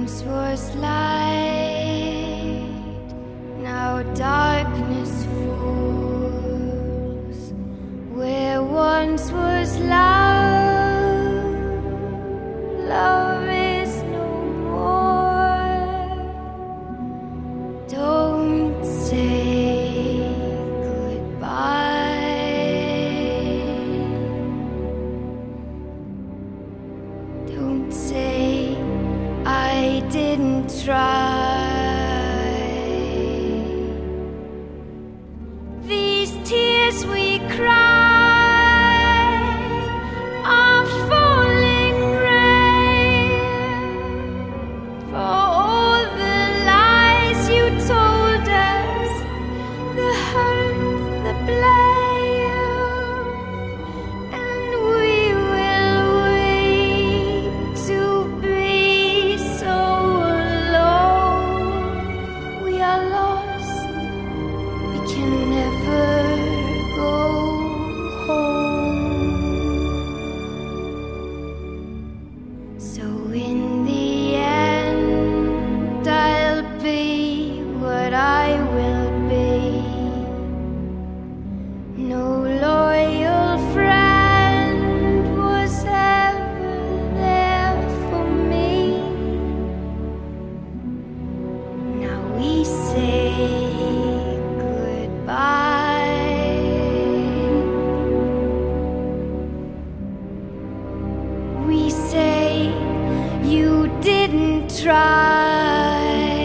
once was light, now darkness falls. Where once was love, love is no more. Don't say goodbye. Don't say I didn't try. These tears we cry are falling rain for all the lies you told us, the hurt, the blame, and we will wait to be so alone. We are lost, we can never go home. So in the end, I'll be what I will be. No loyal friend was ever there for me. Now we say goodbye. We say you didn't try.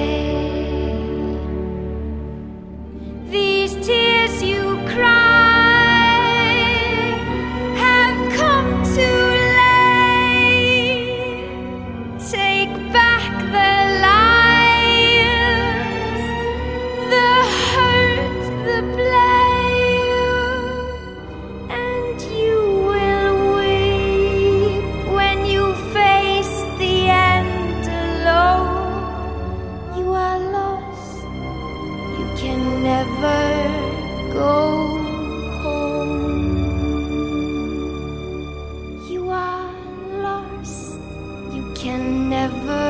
These tears you cry have come too late. Take back the lies, the hurt, the blame, and you will weep when you face the end alone. You are lost, you can never go home. You are lost, you can never